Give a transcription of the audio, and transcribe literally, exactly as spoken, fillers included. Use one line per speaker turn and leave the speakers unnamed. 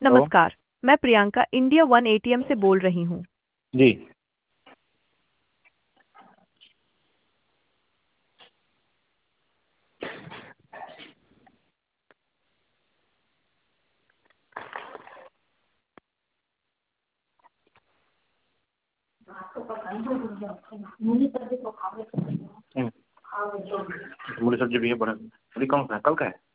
तो
नमस्कार। मैं प्रियंका इंडिया वन एटीएम से बोल रही हूँ।
जी। हम्म, मूली सब्जी भी है बड़ा। अभी कौन सा है? कल का है?